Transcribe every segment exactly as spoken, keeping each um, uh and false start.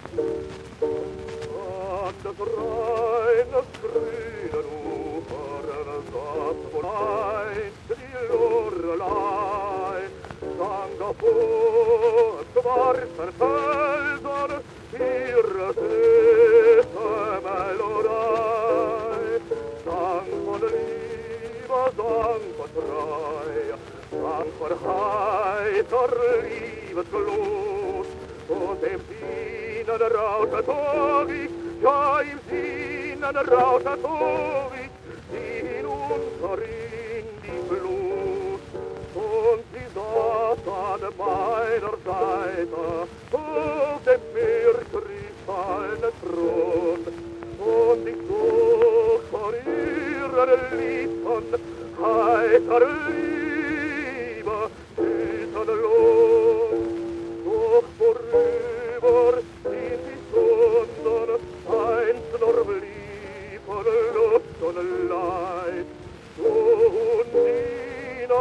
An des Rheines grünen Ufern saß wohl einst die Lorelei, sang auf schwarzen Felsen ihre süße Melodei, sang von Liebe, sang von Treu, sang von heiter Liebesglut, und im Sinnen rauschte Togig, ja im Sinnen rauschte Togig, hinunter in die Flut. Und sie saß an meiner Seite auf dem meerkristallenen Thron. Und ich zog von ihren Lippen heiter Liebe, süßen Lohn. Doch vorüber sind die Stunden, eins nur blieb von Lust und Leid. Und Nina,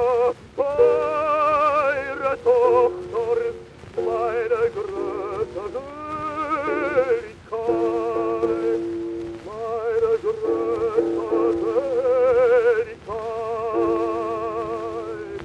eure Tochter, meine größte Seligkeit, meine größte Seligkeit.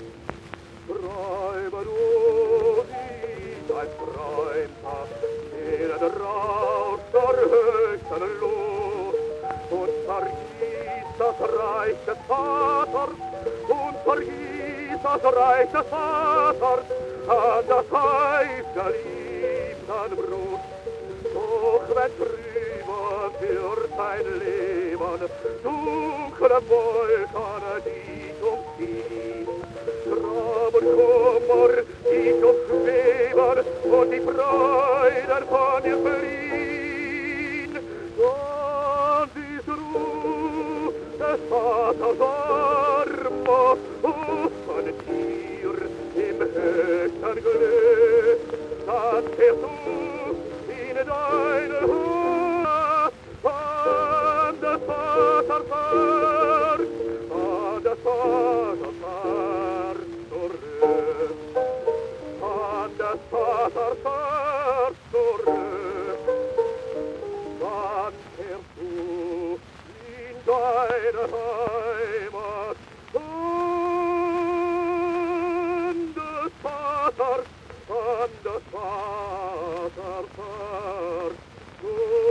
Träume du wie ein Träumter, den Rausch der höchsten Lust, und vergieß das Reich des Vaters, und vergieß das Reich des Vaters an das heiß geliebten Brust. Doch wenn drüber für dein Leben dunkle Wolken dich umziehen, Gram und Kummer dich umschweben und die Freuden von dir fliehen, dann ist Ruhe des Vaters Arme offen dir im höchsten Glück, dann fährst du in deine Hut an des Vaters Arm, an des Vaters Arm zurück, an des Vaters Arm zurück, dann fährst du in deine Heimat an des Vaters, an des Vaters Arm zurück.